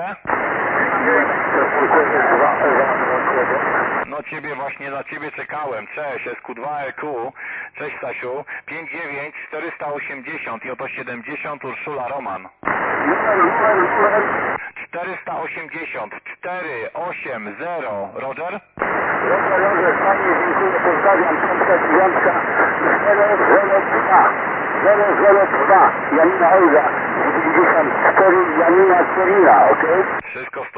No ciebie właśnie, na ciebie czekałem. Cześć, SQ2EQ. Cześć Stasiu. 59 480 i oto 70 Urszula Roman. 480 480 Roger? Roger, fajnie, dziękuję, pozdrawiam, 509, 002, Janina Olga, 94, Janina Corina, okej? Wszystko w